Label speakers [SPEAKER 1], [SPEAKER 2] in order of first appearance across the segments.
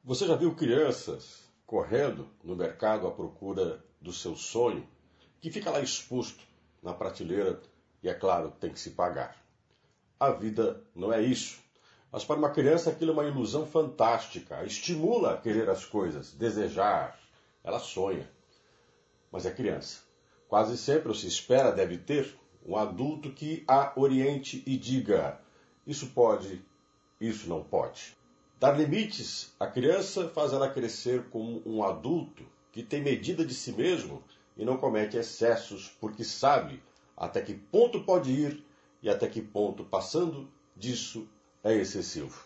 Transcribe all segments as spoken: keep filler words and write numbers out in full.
[SPEAKER 1] Você já viu crianças correndo no mercado à procura do seu sonho, que fica lá exposto na prateleira e, é claro, tem que se pagar? A vida não é isso. Mas para uma criança aquilo é uma ilusão fantástica, estimula a querer as coisas, desejar, ela sonha. Mas é criança. Quase sempre, ou se espera, deve ter um adulto que a oriente e diga: isso pode, isso não pode. Dar limites à criança faz ela crescer como um adulto que tem medida de si mesmo e não comete excessos porque sabe até que ponto pode ir e até que ponto, passando disso, é excessivo.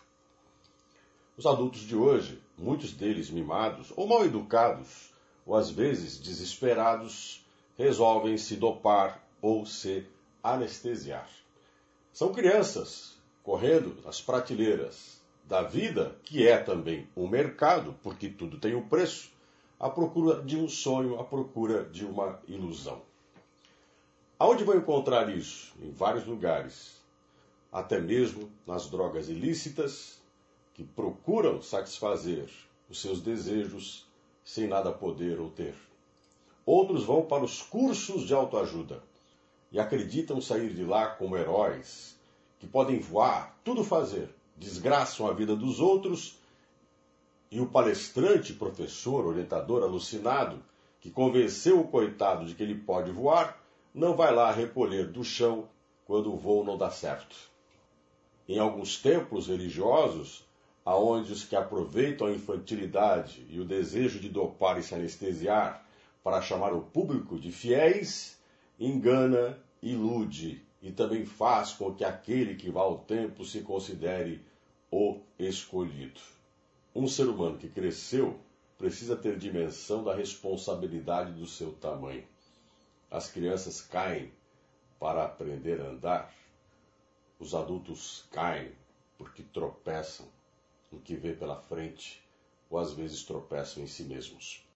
[SPEAKER 1] Os adultos de hoje, muitos deles mimados ou mal educados, ou às vezes desesperados, resolvem se dopar ou se anestesiar. São crianças correndo nas prateleiras da vida, que é também um mercado, porque tudo tem um preço, à procura de um sonho, à procura de uma ilusão. Aonde vão encontrar isso? Em vários lugares. Até mesmo nas drogas ilícitas, que procuram satisfazer os seus desejos sem nada poder ou ter. Outros vão para os cursos de autoajuda e acreditam sair de lá como heróis, que podem voar, tudo fazer, desgraçam a vida dos outros, e o palestrante, professor, orientador alucinado, que convenceu o coitado de que ele pode voar, não vai lá recolher do chão quando o voo não dá certo. Em alguns templos religiosos, aonde os que aproveitam a infantilidade e o desejo de dopar e se anestesiar para chamar o público de fiéis, engana, ilude e também faz com que aquele que vá ao templo se considere o escolhido. Um ser humano que cresceu precisa ter dimensão da responsabilidade do seu tamanho. As crianças caem para aprender a andar. Os adultos caem porque tropeçam no que vê pela frente ou às vezes tropeçam em si mesmos.